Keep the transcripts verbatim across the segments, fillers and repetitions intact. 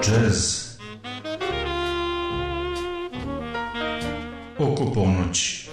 Jazz oko ponoći.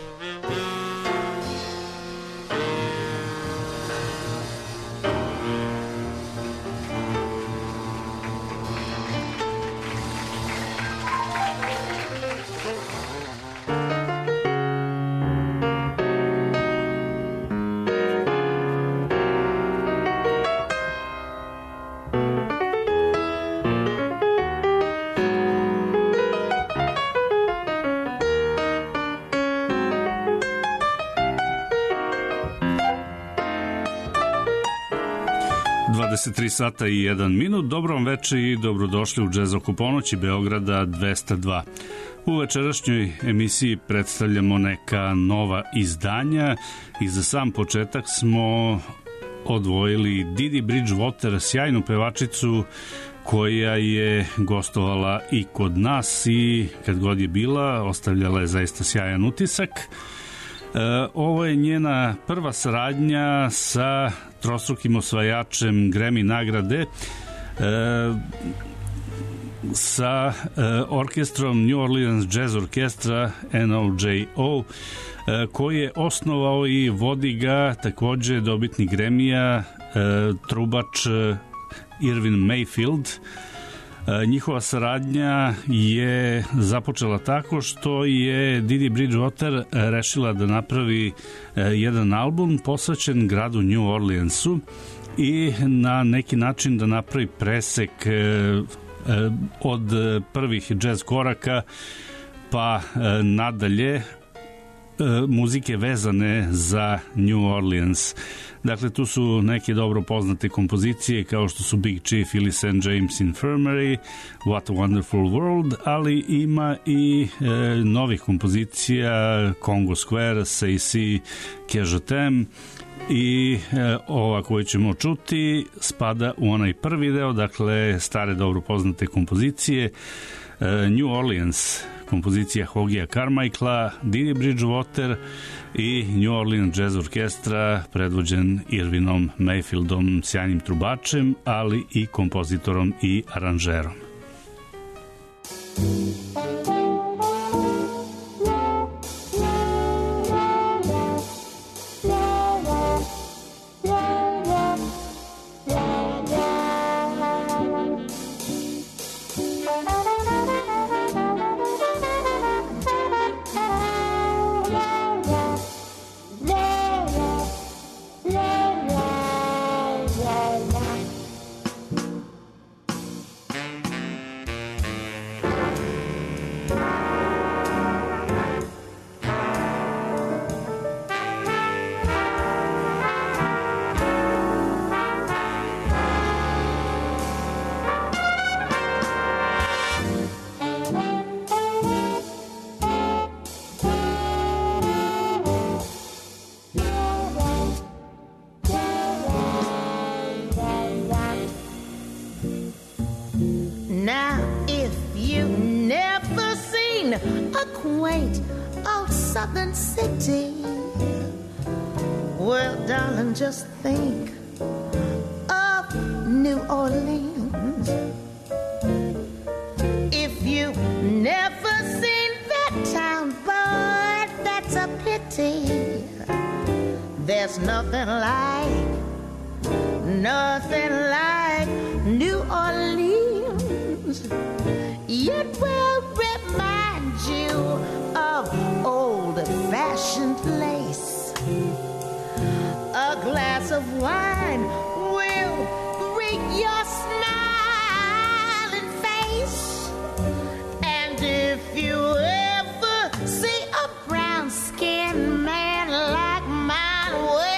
dvadeset tri sata i jedan minut. Dobro vam veče i dobrodošli u Džez oko ponoći Beograda dvesta dva. U večerašnjoj emisiji predstavljamo neka nova izdanja i za sam početak smo odvojili Didi Bridgewater, sjajnu pevačicu koja je gostovala i kod nas i kad god je bila ostavljala je zaista sjajan utisak. Ovo je njena prva saradnja sa trostrukim osvajačem Grammy nagrade, e, sa e, orkestrom New Orleans Jazz Orchestra N O J O, e, koji je osnovao i vodi ga takođe dobitnik Grammyja, e, trubač Irvin Mayfield. Njihova saradnja je započela tako što je Didi Bridgewater rešila da napravi jedan album posvećen gradu New Orleansu i na neki način da napravi presek od prvih jazz koraka pa nadalje muzike vezane za New Orleans. Dakle, tu su neke dobro poznate kompozicije kao što su Big Chief ili Saint James Infirmary, What a Wonderful World, ali ima i e, novih kompozicija, Congo Square, Say Si, Kežetem, i e, ova koju ćemo čuti spada u onaj prvi deo, dakle stare dobro poznate kompozicije. e, New Orleans, kompozicija Hogija Carmichaela, Didi Bridgewater i New Orleans Jazz Orkestra predvođen Irvinom Mayfieldom, sjajnim trubačem, ali i kompozitorom i aranžerom. Just think of New Orleans. If you've never seen that town, boy, that's a pity. There's nothing like, nothing like New Orleans. It will remind you of old-fashioned lace. A glass of wine will greet your smiling face. And if you ever see a brown-skinned man like mine,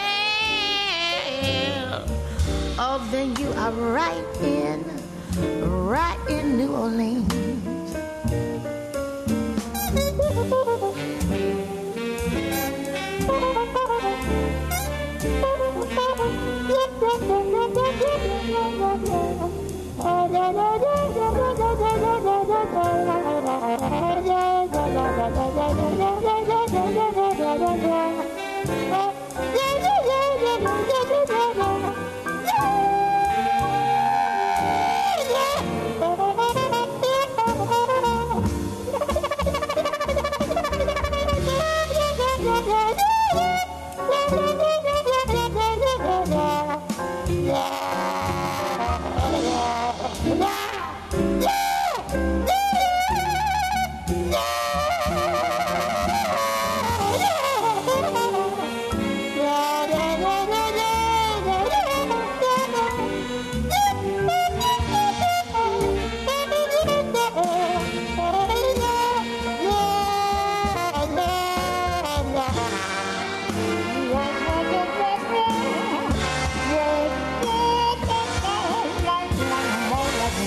well, oh, then you are right in, right in New Orleans.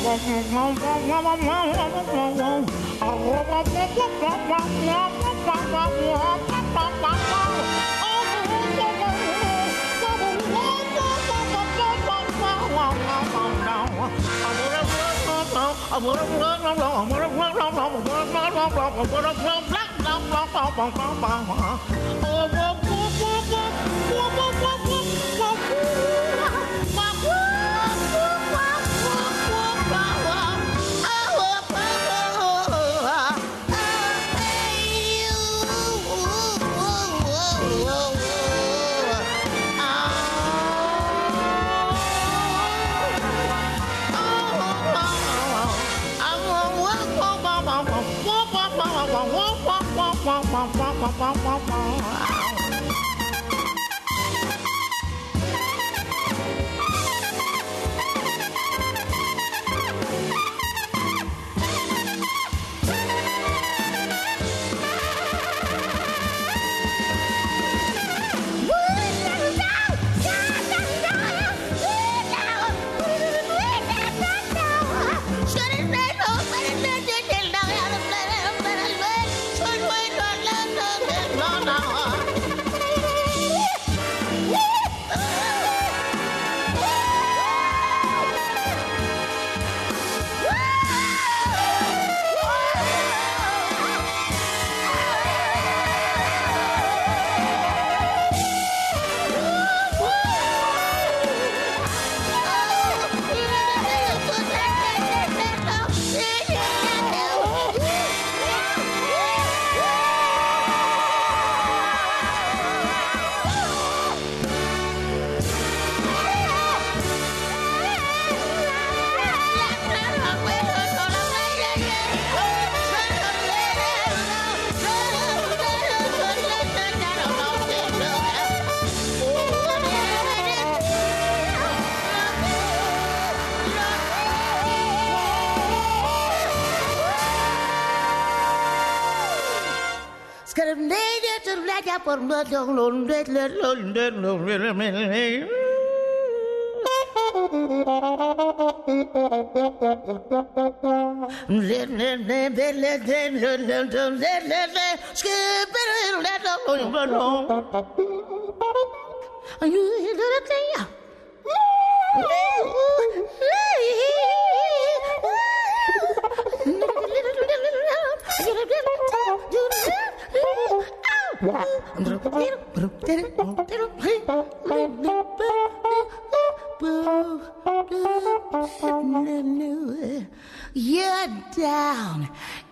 You're down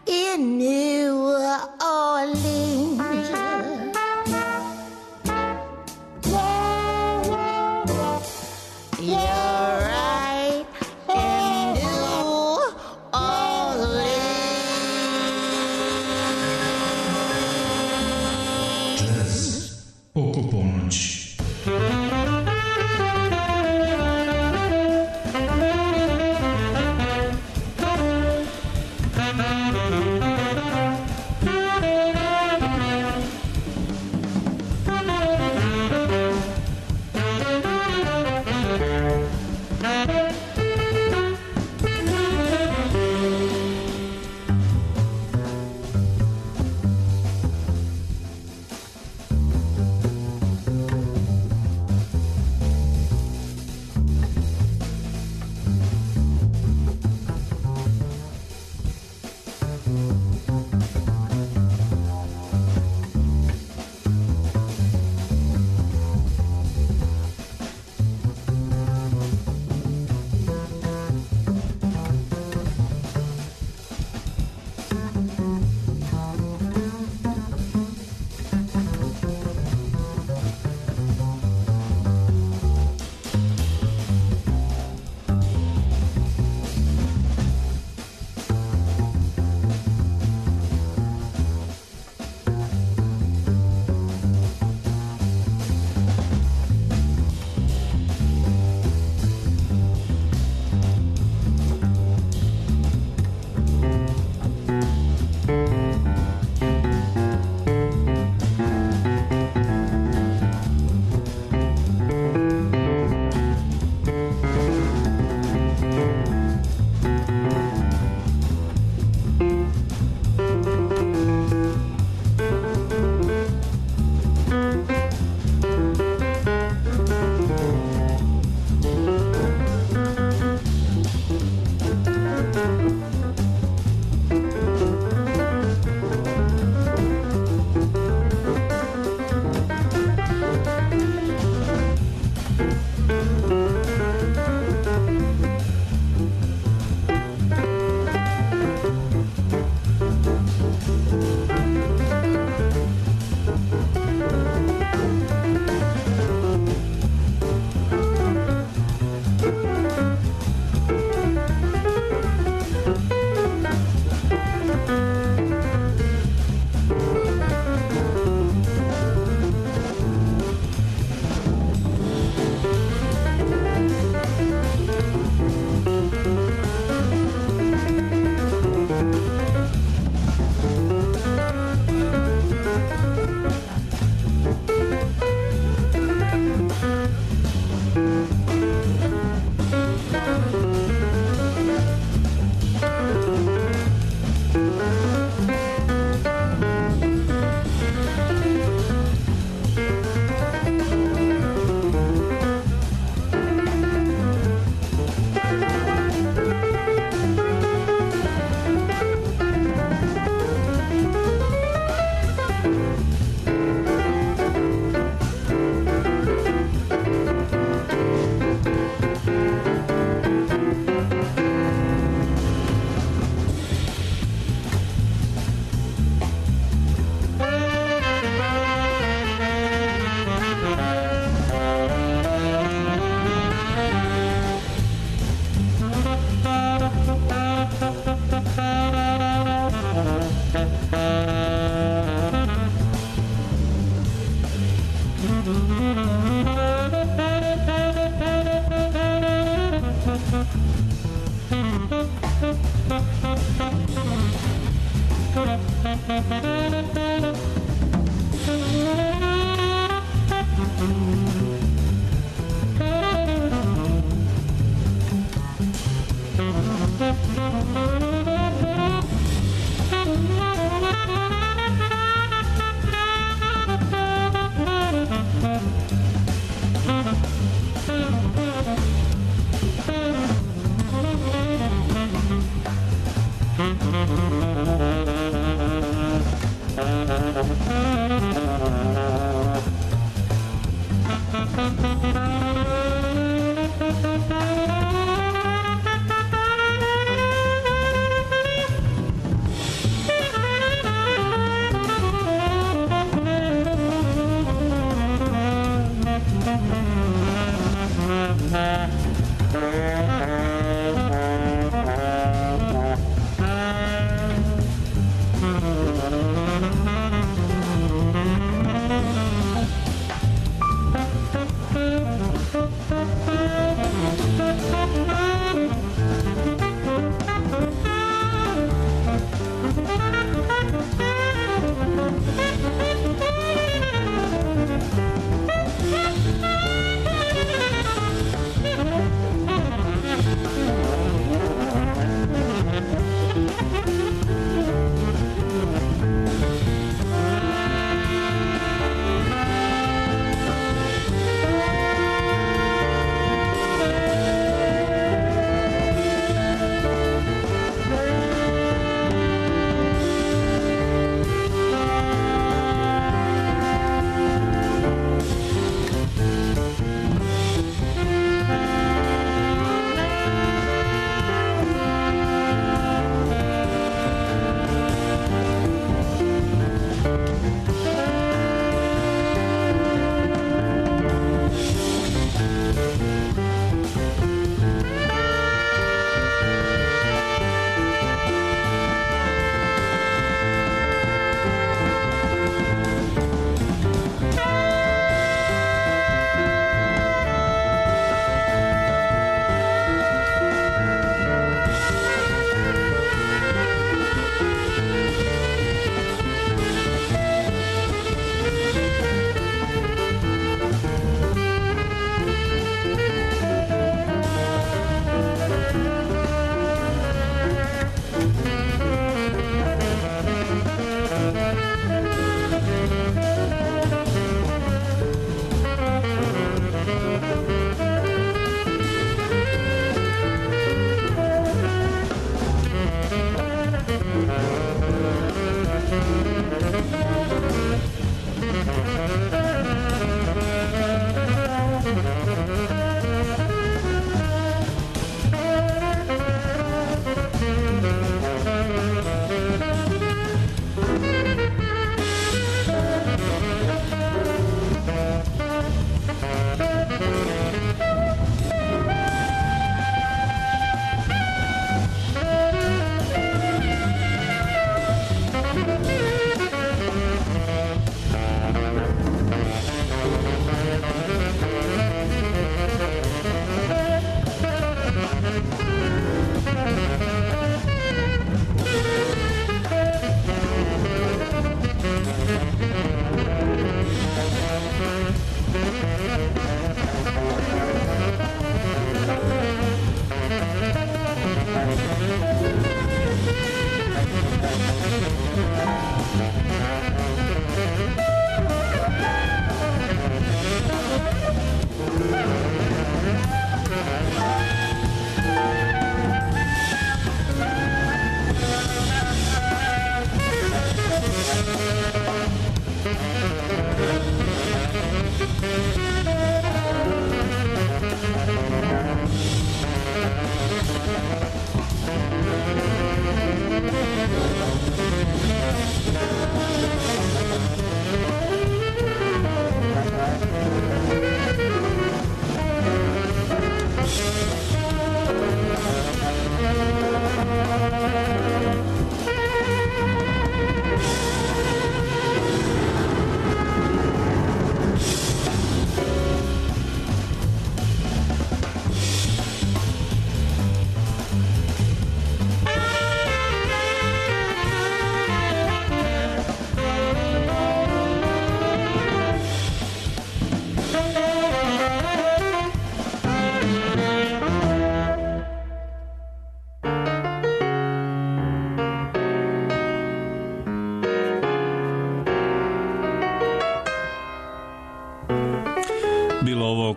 in New Orleans. You're right in New Orleans. Jazz oko ponoći.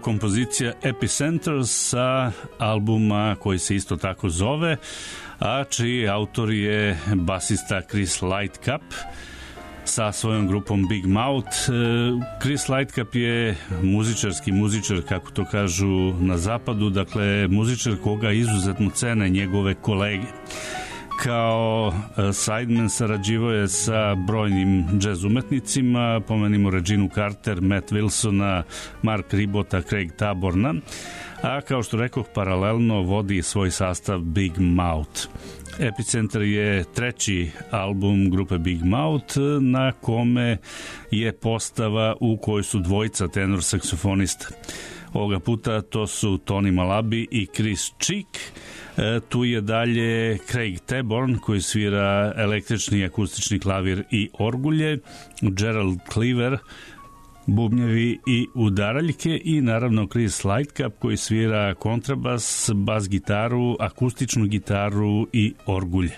kompozicija Epicenter sa albuma koji se isto tako zove, a čiji autor je basista Chris Lightcap sa svojom grupom Big Mouth. Chris Lightcap je muzičarski muzičar, kako to kažu na zapadu, dakle muzičar koga izuzetno cene njegove kolege. Kao sideman sarađivao je sa brojnim džez umetnicima, pomenimo Reginu Carter, Matt Wilsona, Mark Ribota, Craig Taborna, a kao što rekoh, paralelno vodi svoj sastav Big Mouth. Epicenter je treći album grupe Big Mouth na kome je postava u kojoj su dvojica tenor saksofonista. Ovoga puta to su Tony Malaby i Chris Cheek. E, tu je dalje Craig Taborn koji svira električni akustični klavir i orgulje, Gerald Cleaver bubnjevi i udaraljke i naravno Chris Lightcap koji svira kontrabas, bas gitaru, akustičnu gitaru i orgulje.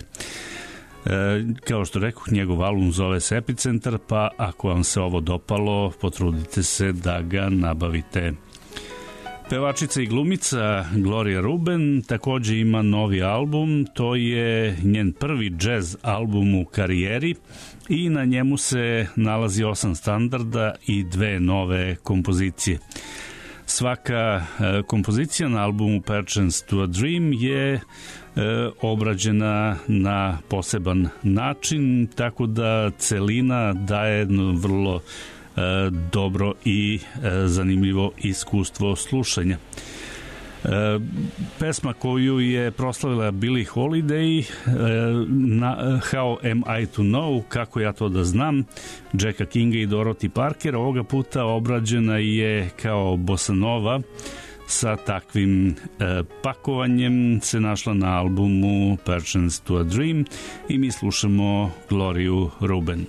E, kao što rekoh, njegov album zove se Epicenter, pa ako vam se ovo dopalo, potrudite se da ga nabavite. Pevačica i glumica Gloria Ruben takođe ima novi album, to je njen prvi jazz album u karijeri i na njemu se nalazi osam standarda i dve nove kompozicije. Svaka e, kompozicija na albumu Perchance to a Dream je e, obrađena na poseban način, tako da celina daje jedno vrlo e, dobro i e, zanimljivo iskustvo slušanja. E, pesma koju je proslavila Billie Holiday, e, na, How Am I to Know, kako ja to da znam, Jacka Kinga i Dorothy Parker, ovoga puta obrađena je kao bossa nova, sa takvim e, pakovanjem se našla na albumu Perchance to a Dream i mi slušamo Gloriju Ruben.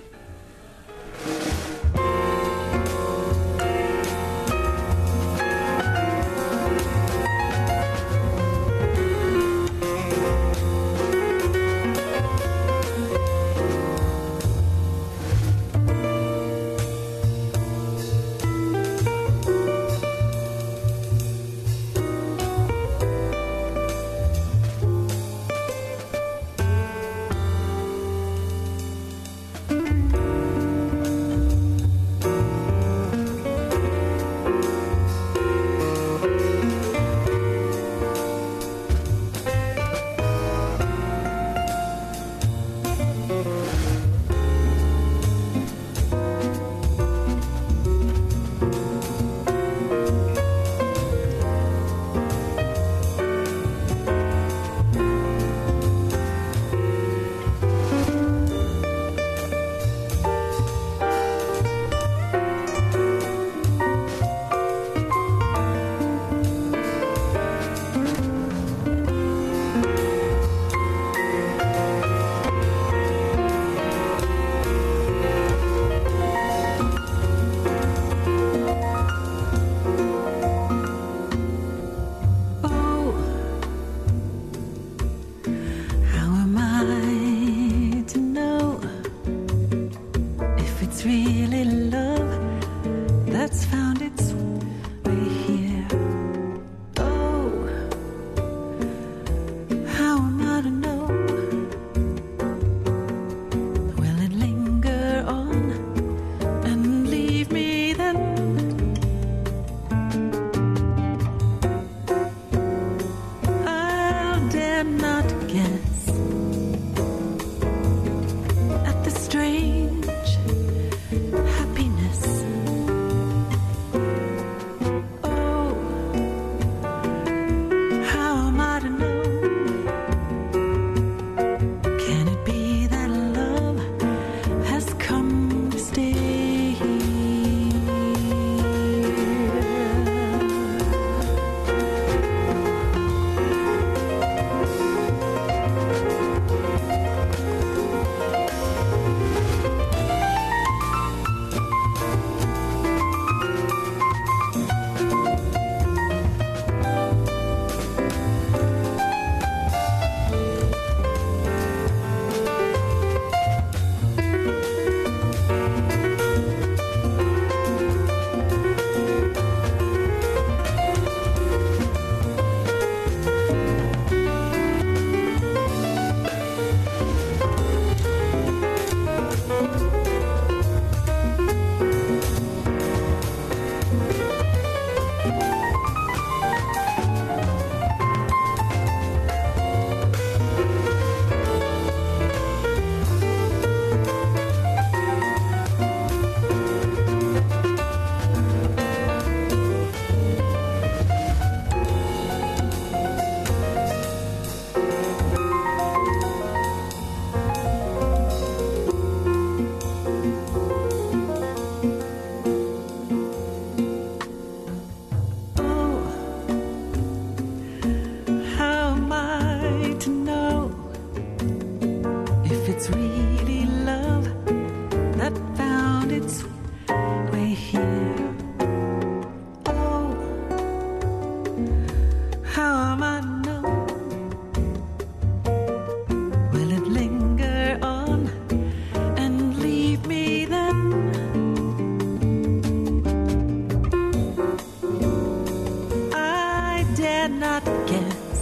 dare not guess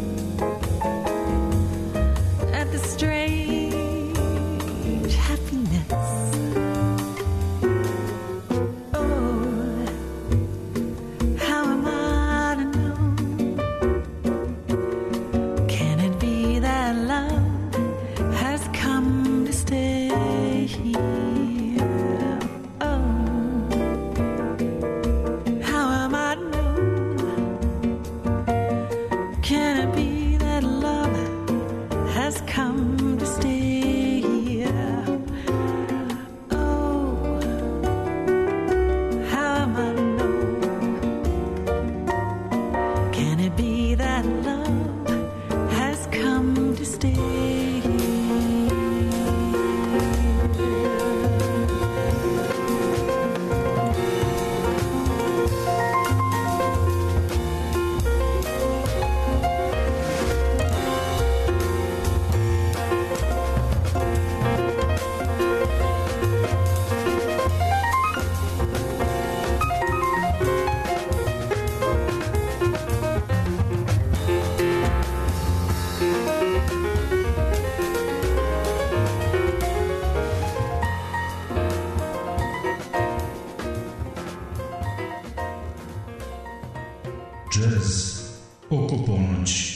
at the strange happiness. Oh, how am I to know? Can it be that love has come to stay here? Oh, how am I to know? Can it be that love has come to stay here? Oh, how am I to know? Can it be that love has come to stay here? Jazz oko ponoći.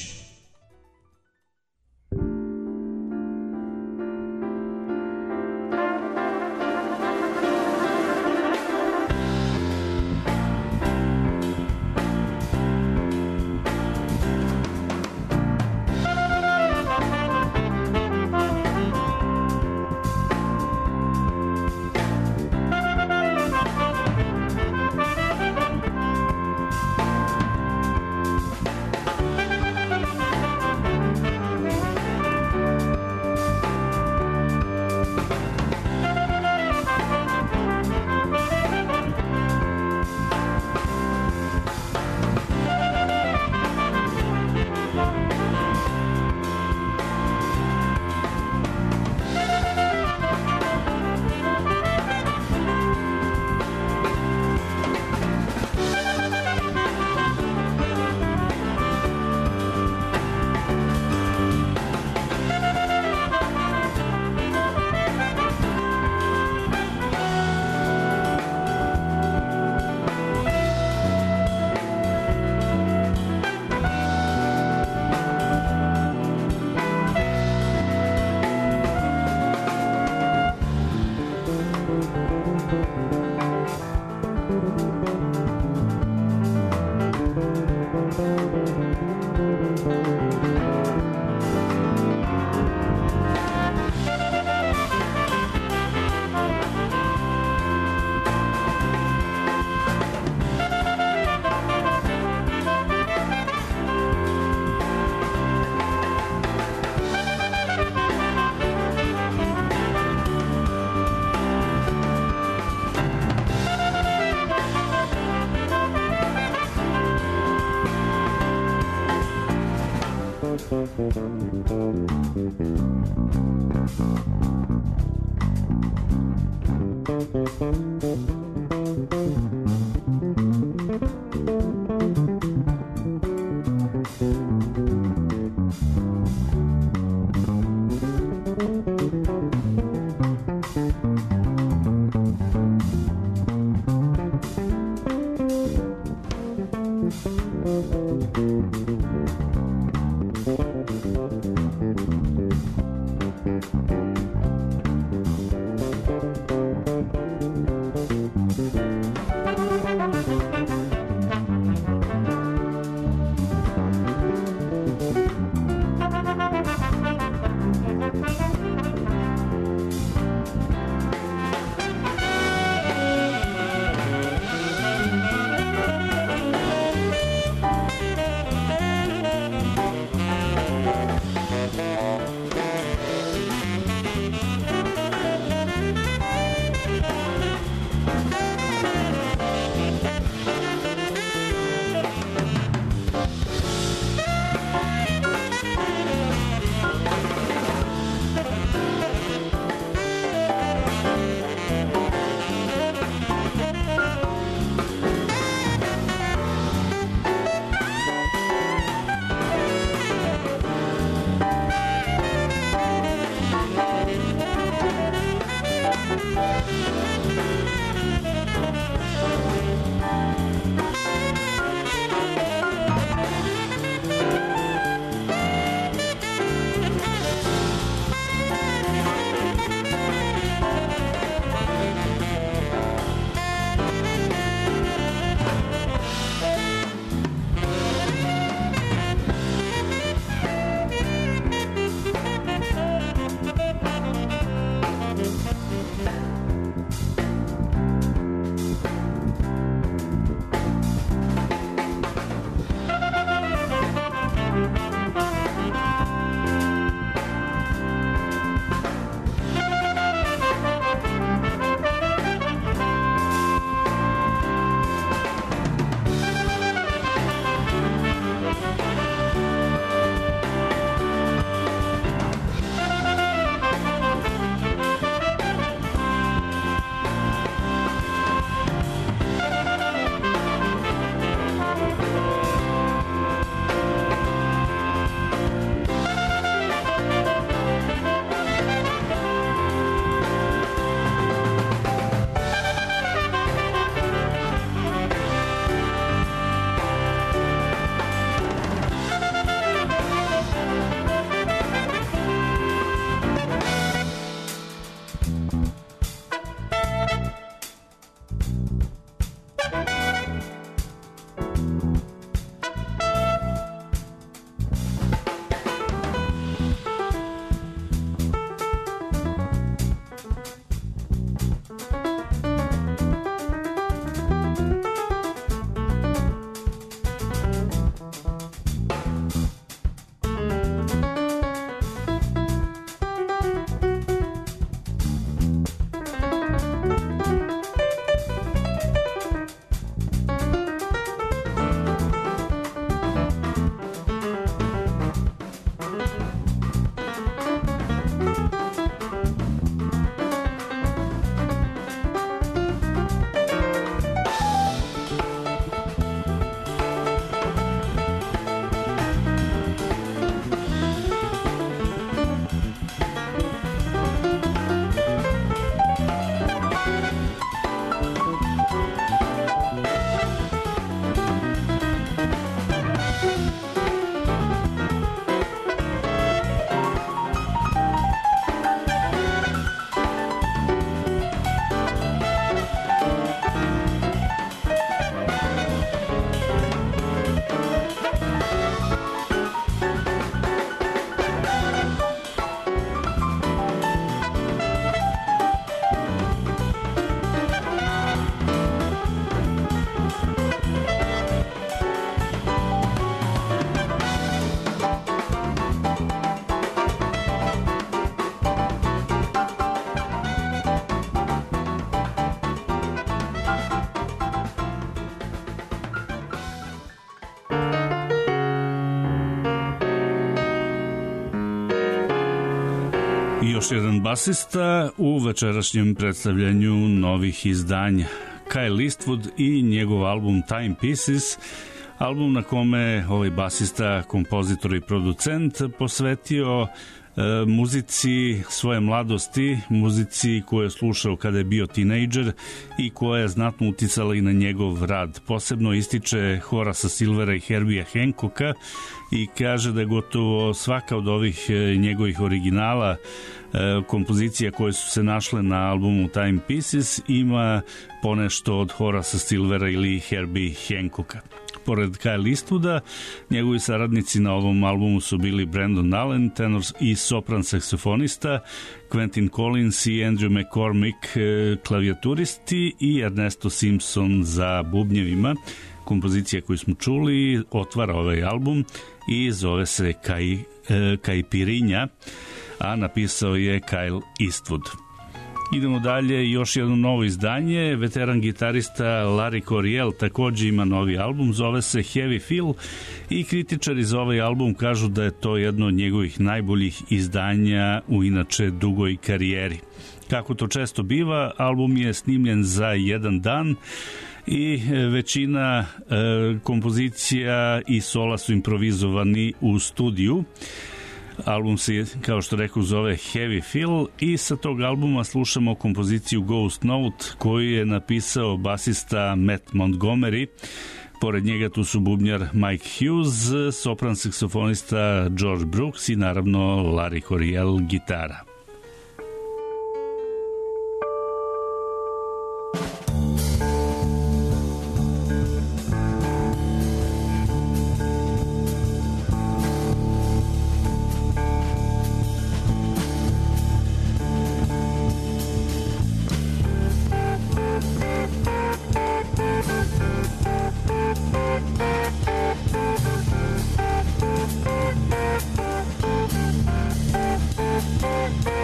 Još jedan basista u večerašnjem predstavljanju novih izdanja. Kyle Eastwood i njegov album Time Pieces, album na kome ovaj basista, kompozitor i producent posvetio e, muzici svoje mladosti, muzici koju je slušao kada je bio tinejdžer i koja je znatno uticala i na njegov rad. Posebno ističe Horasa Silvera i Herbija Hancocka i kaže da je gotovo svaka od ovih njegovih originala, kompozicija koje su se našle na albumu Time Pieces, ima ponešto od Horasa Silvera ili Herbie Hancocka. Pored Kyle Eastwooda, njegovi saradnici na ovom albumu su bili Brandon Allen, tenor i sopran saksofonista, Quentin Collins i Andrew McCormick, klavijaturisti, i Ernesto Simpson za bubnjevima. Kompozicija koju smo čuli otvara ovaj album i zove se Kaj, Kajpirinja, a napisao je Kyle Eastwood. Idemo dalje, još jedno novo izdanje. Veteran gitarista Larry Coryell takođe ima novi album, zove se Heavy Feel, i kritičari za ovaj album kažu da je to jedno od njegovih najboljih izdanja u inače dugoj karijeri. Kako to često biva, album je snimljen za jedan dan i većina e, kompozicija i sola su improvizovani u studiju. Album se, kao što rekao, zove Heavy Feel i sa tog albuma slušamo kompoziciju Ghost Note koju je napisao basista Matt Montgomery. Pored njega tu su bubnjar Mike Hughes, sopran saksofonista George Brooks i naravno Larry Coryell gitara. Thank you.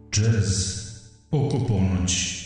Jazz oko ponoći.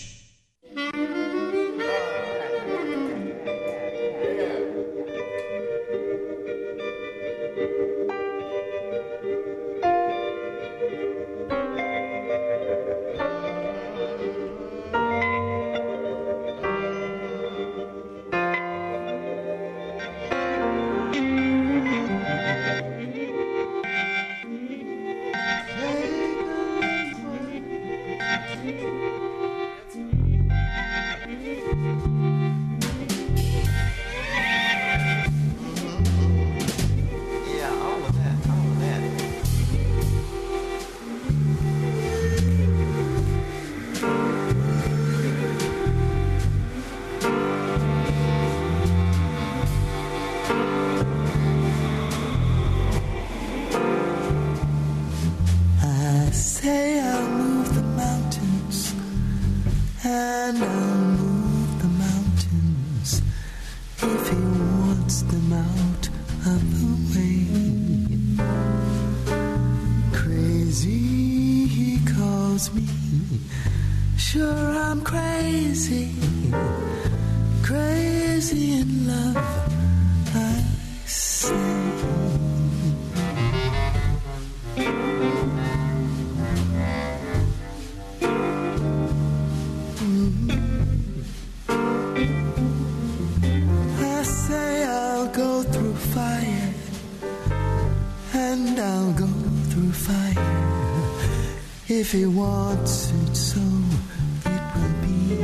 If he wants it so, it will be.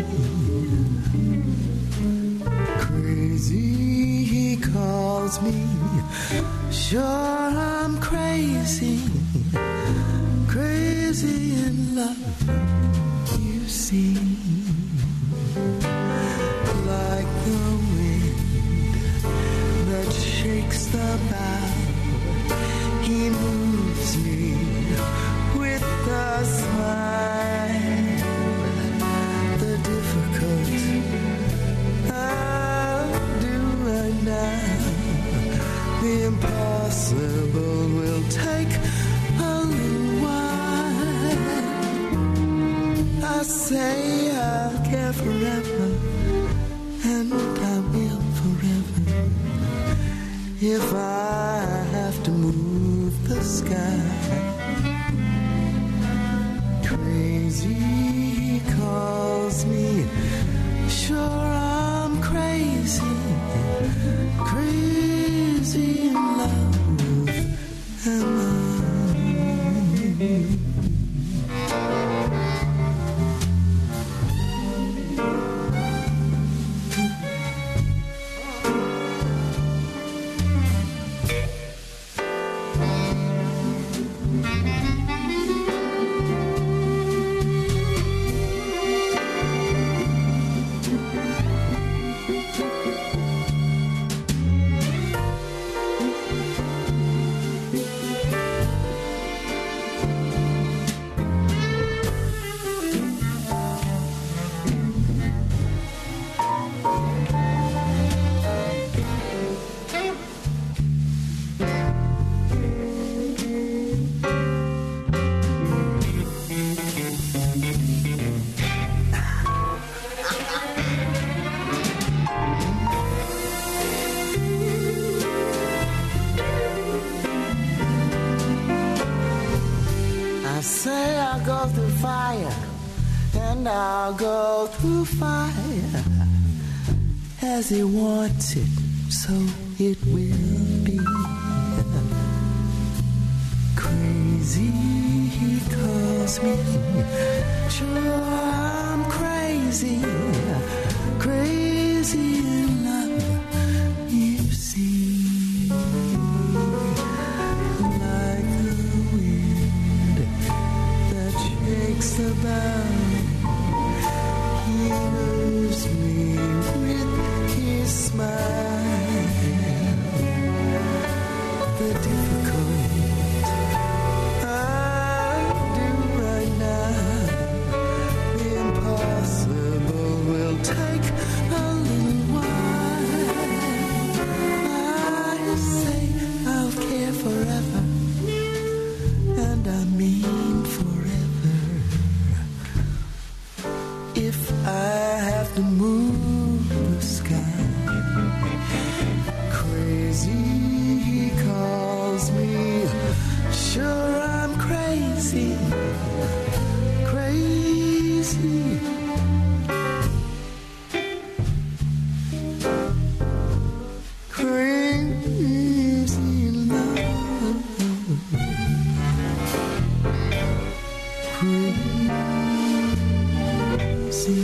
Crazy, he calls me. Sure, I'm crazy. Crazy in love, you see. Like the wind that shakes the bough, he moves me with a smile. The difficult I'll do right now. The impossible will take a little while. I say I'll care forever, and I will forever, if I have to move the sky. Crazy, he calls me. Sure, I'm crazy, crazy in love, am I? I'll go through fire. As he wants it, so it will be. Crazy, he calls me. Sure, I'm crazy, crazy in love, you see. Like the wind that shakes the bough, he moves me with his smile. The difficult I'll do right now, the impossible will take a little while. I say I'll care forever, and I mean forever, and move the sky. Crazy, he calls me. Sure, I'm crazy, crazy. Crazy love. Crazy.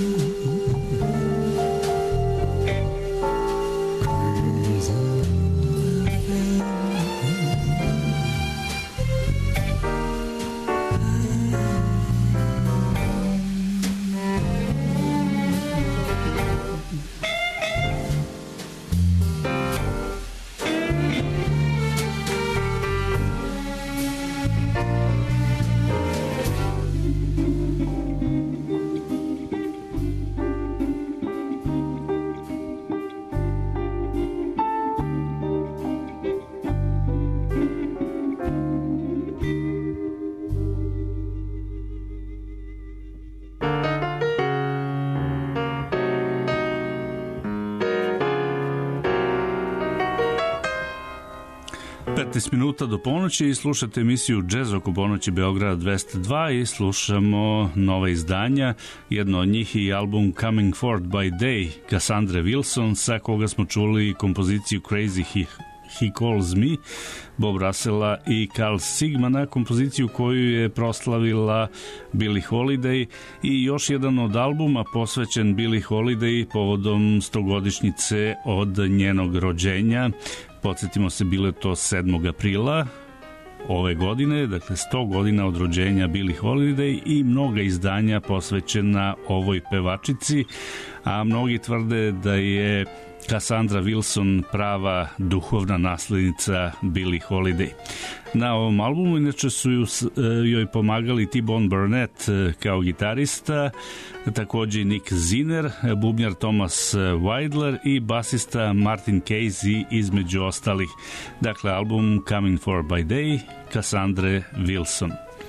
petnaest minuta do ponoći i slušate emisiju Jazz oko ponoći Beograd dvesta dva i slušamo nova izdanja. Jedno od njih je album Coming Forth by Day Cassandre Wilson, sa koga smo čuli kompoziciju Crazy He, He Calls Me Bob Russella i Carl Sigmana, kompoziciju koju je proslavila Billie Holiday, i još jedan od albuma posvećen Billie Holiday povodom stogodišnjice od njenog rođenja. Podsjetimo se, bilo je to sedmog aprila ove godine, dakle sto godina od rođenja Billie Holiday, i mnoga izdanja posvećena ovoj pevačici, a mnogi tvrde da je Cassandra Wilson prava duhovna naslednica Billie Holiday. Na ovom albumu inače su joj pomagali T-Bone Burnett kao gitarista, takođe i Nick Zinner, bubnjar Thomas Weidler i basista Martin Casey između ostalih. Dakle, album Coming Forth by Day Cassandre Wilson.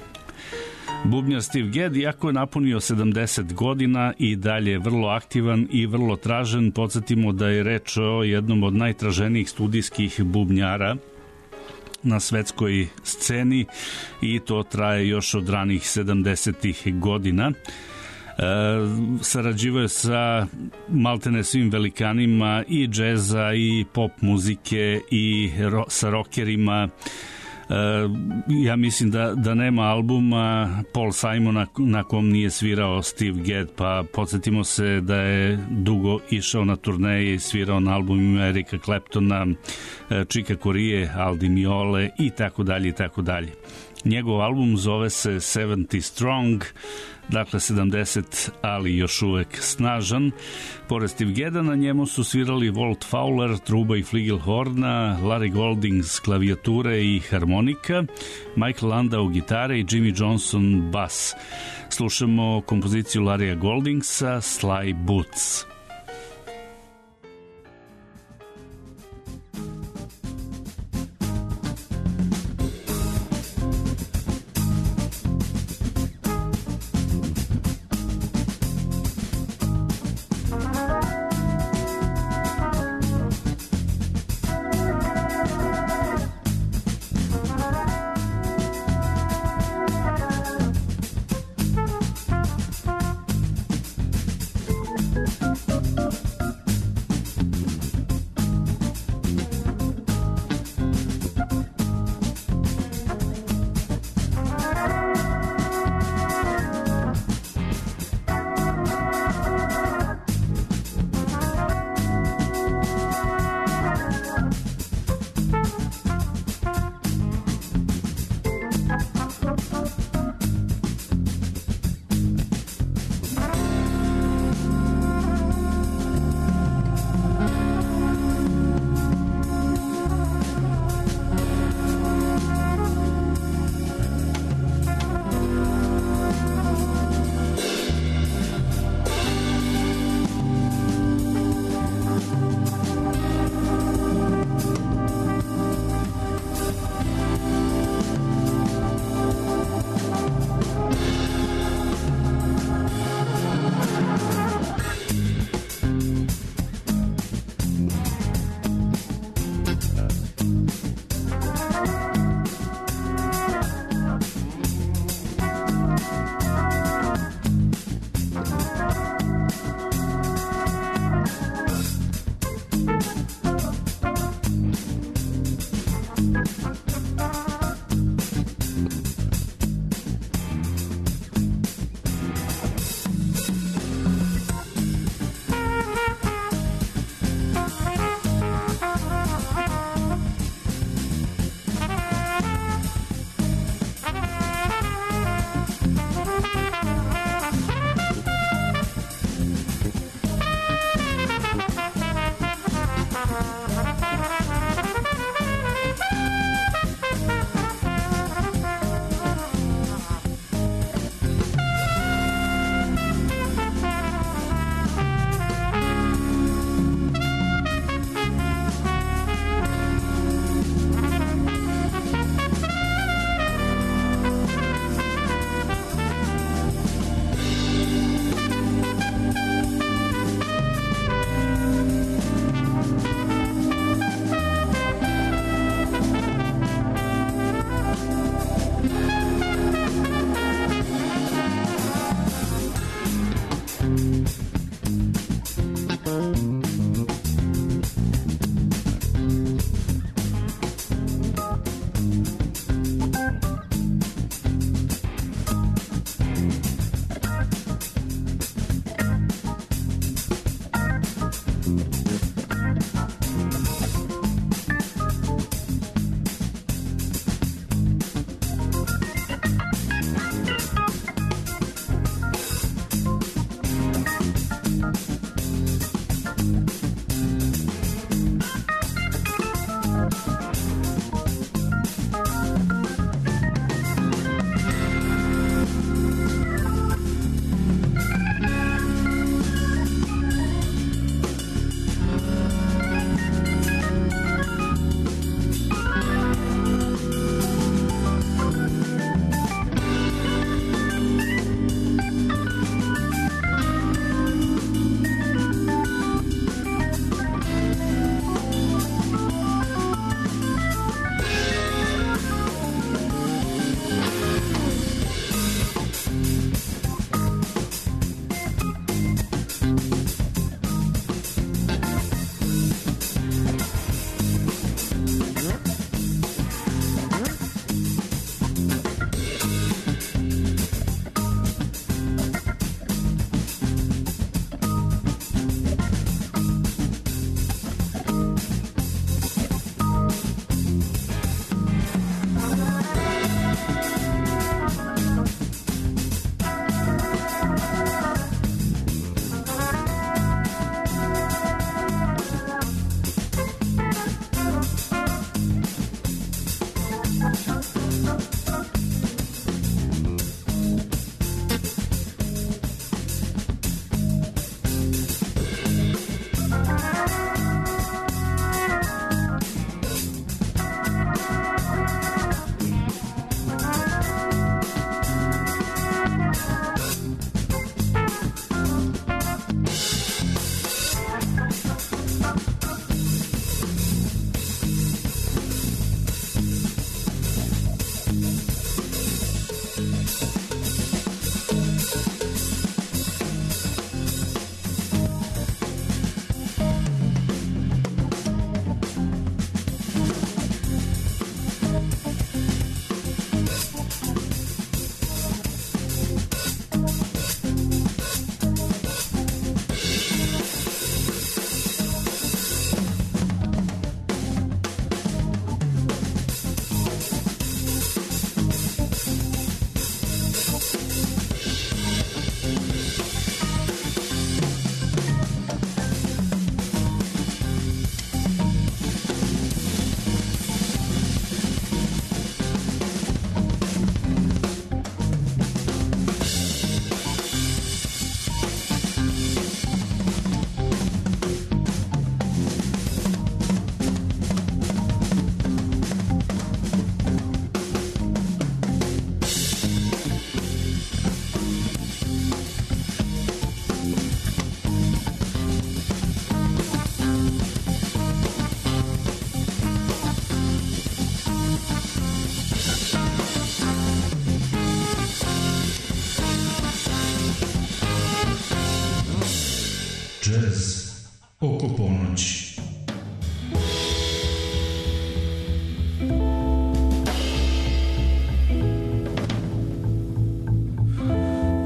Bubnjar Steve Gadd, iako je napunio sedamdeset godina, i dalje je vrlo aktivan i vrlo tražen. Podsjetimo da je reč o jednom od najtraženijih studijskih bubnjara na svetskoj sceni, i to traje još od ranih sedamdesetih godina. E, sarađivao je sa maltene svim velikanima i džeza i pop muzike i ro, sa rockerima. Uh, ja mislim da, da nema albuma Paul Simona na kom nije svirao Steve Gadd, pa podsjetimo se da je dugo išao na turneje i svirao na albumima Erika Claptona, Chica Corea, Al Di Meola i tako dalje i tako dalje. Njegov album zove se sedamdeset Strong, dakle sedamdeset, ali još uvek snažan. Pored Steve Gadda na njemu su svirali Walt Fowler, truba i fligelhorna, Larry Golding s klavijature i harmonika, Michael Landau gitare i Jimmy Johnson bas. Slušamo kompoziciju Larrya Goldingsa Sly Boots. Thank you.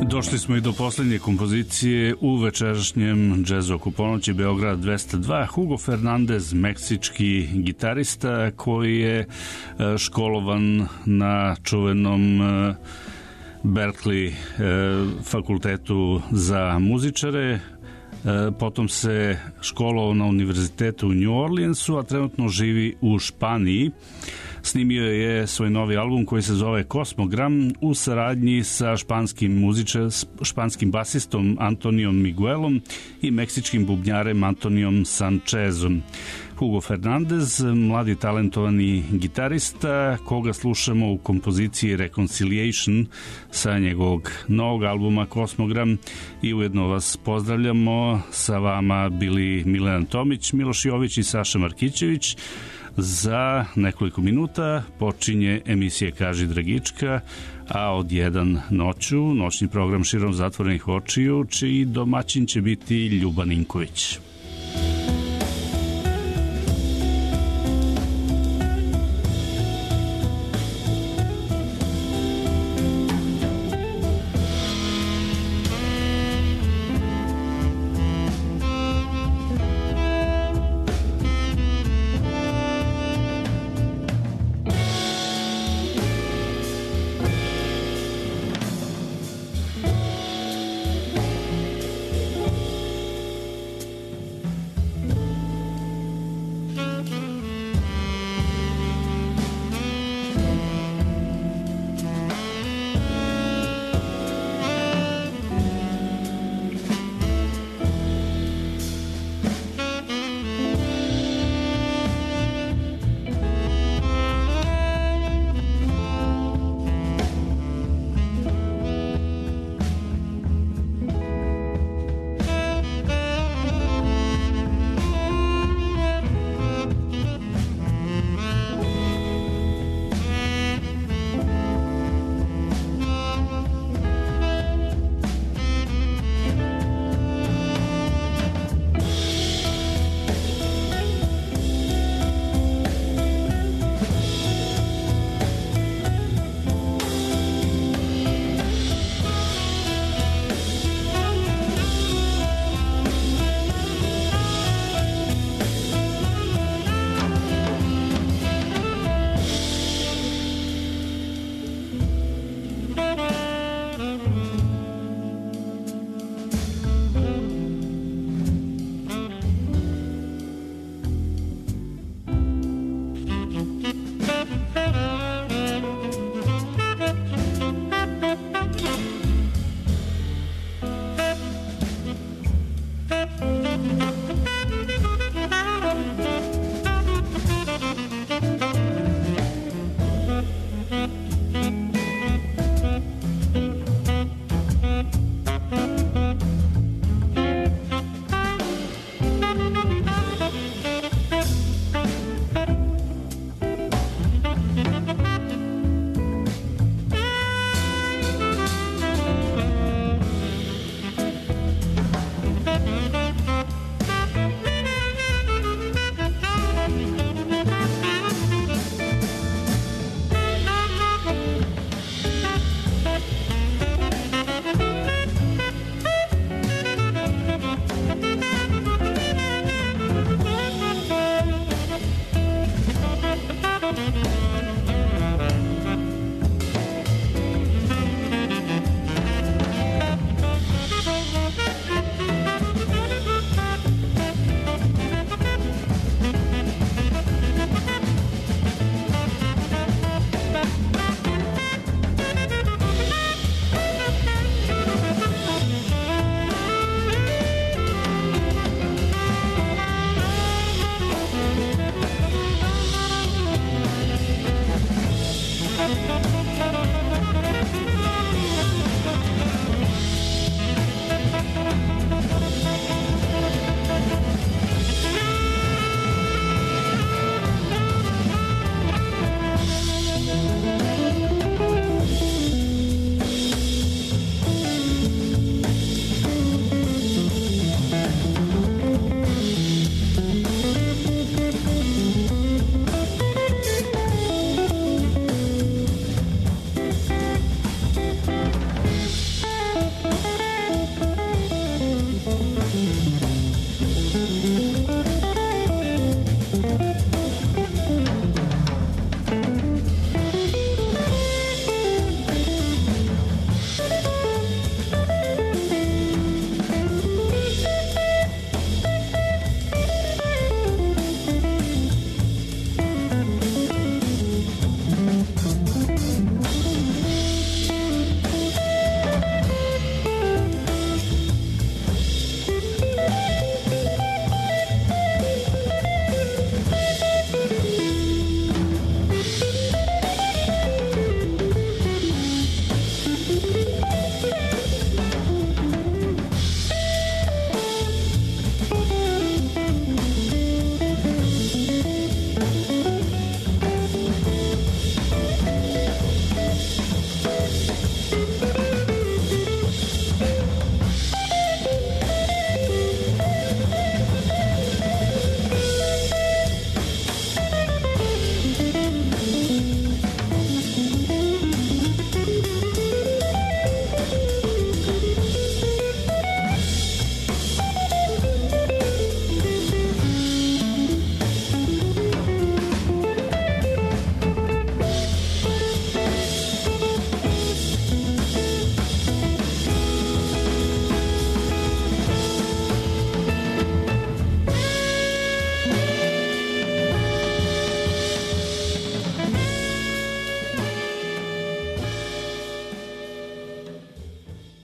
Došli smo i do posljednje kompozicije u večerašnjem džezu oko ponoći, Beograd dvesta dva. Hugo Fernandez, meksički gitarista koji je školovan na čuvenom Berkeley fakultetu za muzičare. Potom se školovao na univerzitetu u New Orleansu, a trenutno živi u Španiji. Snimio je svoj novi album koji se zove Kosmogram u saradnji sa španskim muzičar, španskim basistom Antonijom Miguelom i meksičkim bubnjarem Antonijom Sanchezom. Hugo Fernandez, mladi talentovani gitarista, koga slušamo u kompoziciji Reconciliation sa njegovog novog albuma Kosmogram, i ujedno vas pozdravljamo. Sa vama bili Milena Tomić, Miloš Jović i Saša Markićević. Za nekoliko minuta počinje emisija Kaži Dragička, a od jedan noću noćni program Širom zatvorenih očiju, čiji domaćin će biti Ljuba Ninković.